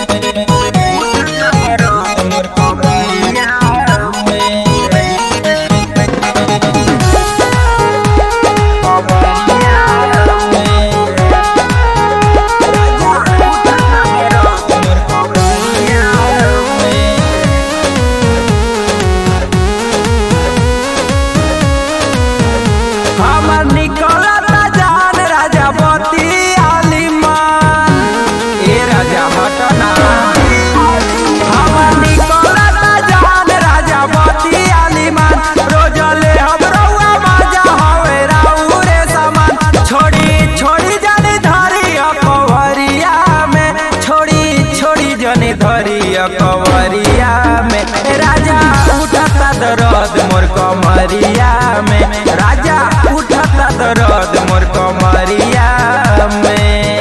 कवरिया में राजा उठता दर्द मोर कमरिया में, राजा उठता दर्द मोर कमरिया में।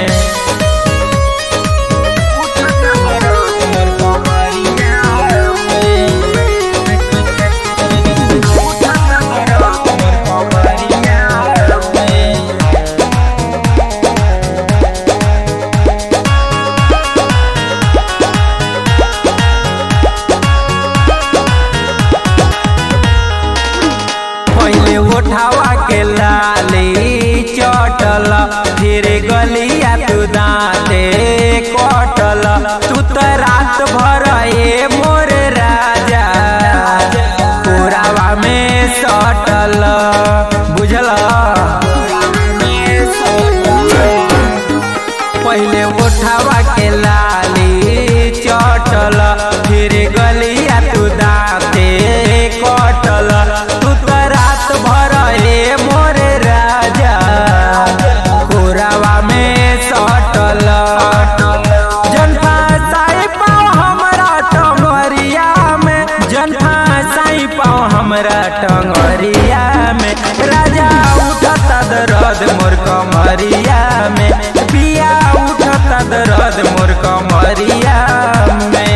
पहले उठावा के लाली चटल, फिर गलिया तू दाँते कटल, तू तो रात भर ए मोर राजा पुरावा में सटल, बुझल। पहले उठावा के लाली चटल, फिर गलिया तू दाँते कटल, तू तो रात भर ए मोर राजा कोरावा में सटल। जन फसाई पाओ हमरा टंगरिया में, जन फसाई पाओ हमरा टंगरिया में, राजा उठता दर्द मोर कमरिया में, पिया उठता दर्द मोर कमरिया में।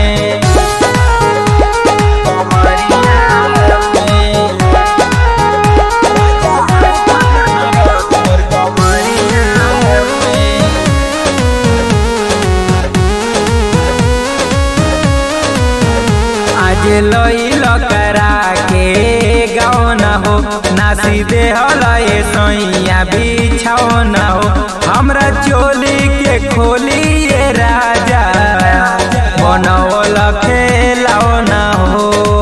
लइल करा के गाँव न हो, नासी देहल सैया बिछाओ न हो, हमरा चोली के खोली ये राजा बनौल खेलाओ न हो।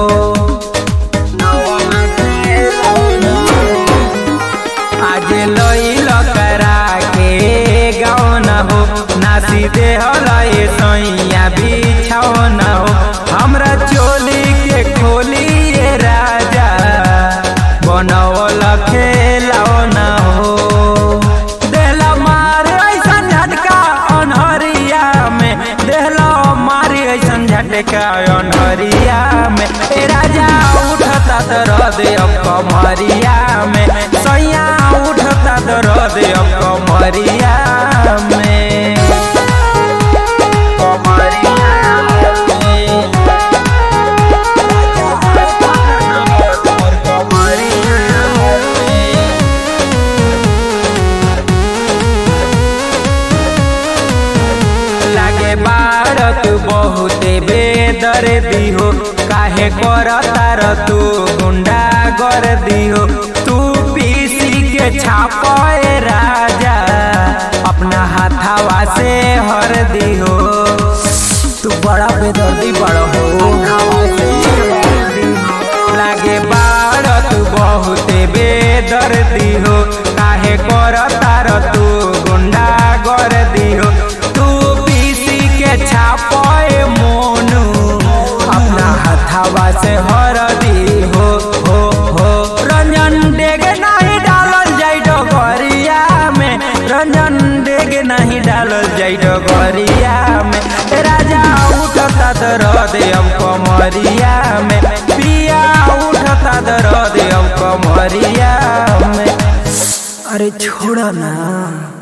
आज लइल करा के गाँव न हो, नासी देहल सैया बिछाओ न हो, हमरा चोली के खोली ये राजा बनौल खेलाओ न हो। देहला मार ऐसन झटका अनहरिया में, देहला मार ऐसन झटका अनहरिया में, राजा उठता दर्द अब कमरिया में, सैया उठता दर्द अब कमरिया में। तू बहुते बेदर्दी हो, काहे करतार तू गुंडा गर्दी हो, तू पीसी के छापे राजा अपना हाथावा से हरदी हो, तू बड़ा बेदर्दी बड़ा हो। लागे बाड़ तू बहुते बेदर्दी हो, काहे करतार तू गुंडा गर्दी हो, छापे मोनू अपना हथावा से हरदी हो। रंजन डेग नहीं डालल जाई डगरिया में, रंजन डेग नहीं डालल जाई डगरिया में, राजा उठता दर्द अब कमरिया में, पिया उठता दर्द अब कमरिया में। अरे छोड़ा ना।